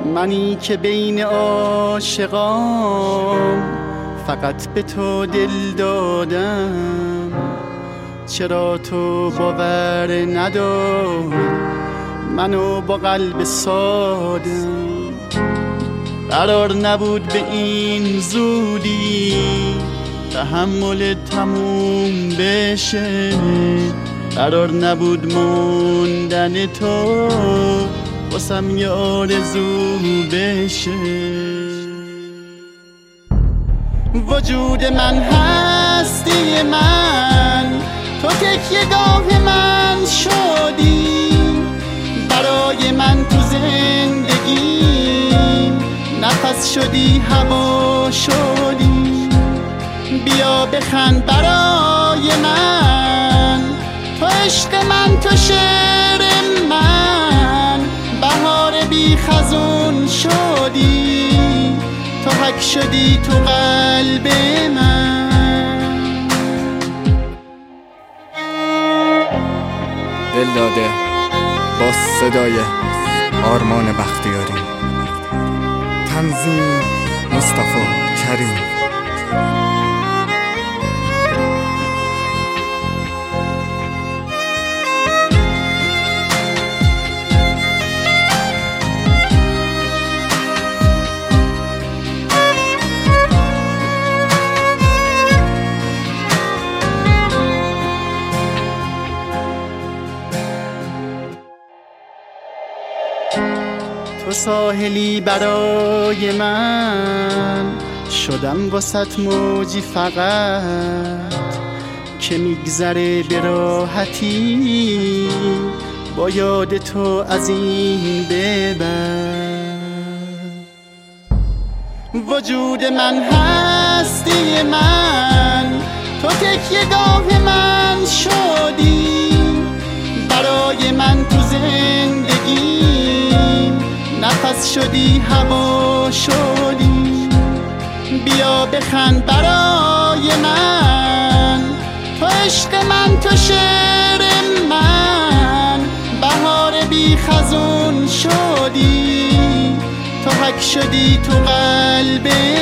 منی که بین عاشقام فقط به تو دل دادم، چرا تو باور نداری منو با قلب سادم؟ قرار نبود به این زودی تحمل تموم بشه، قرار نبود موندن تو واسم یه آرزو بشه. وجود من هستی من، تو تکیه‌گاه من شدی، برای من تو زندگیم نفس شدی، هوا شدی. بیا بخند برای من، تو عشق من، تو شعر من، بهار بی خزون شدی، تو حک شدی تو قلب من. دل داده با صدای آرمان بختیاری، تنظیم مصطفی کریم. تو ساحلی برای من، شدم واسط موجی فقط که میگذره به راحتی با یاد تو از این به بعد. وجود من هستی من، تو تکیه‌گاه من شدی، برای من تو زندگی نفس شدی، هوا شدی. بیا بخند برای من، تو عشق من، تو شعر من، بهار بی خزون شدی، تو حک شدی تو قلب